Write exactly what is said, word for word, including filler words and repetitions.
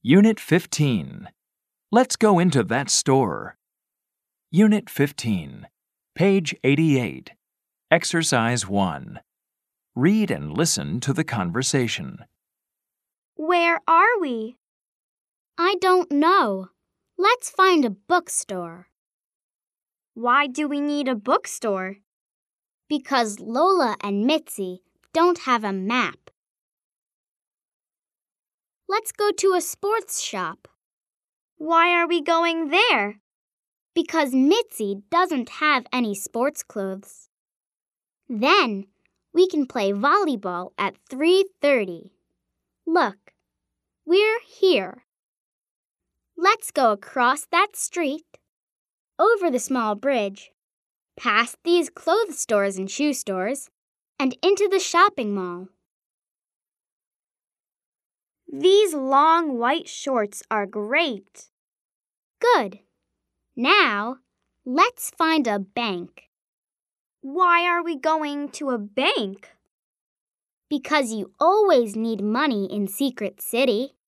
Unit fifteen. Let's go into that store. Unit fifteen. Page eighty-eight. Exercise one. Read and listen to the conversation. Where are we? I don't know. Let's find a bookstore. Why do we need a bookstore? Because Lola and Mitzi don't have a map. Let's go to a sports shop. Why are we going there? Because Mitzi doesn't have any sports clothes. Then we can play volleyball at three thirty. Look, we're here. Let's go across that street, over the small bridge, past these clothes stores and shoe stores, and into the shopping mall. These long white shorts are great. Good. Now, let's find a bank. Why are we going to a bank? Because you always need money in Secret City.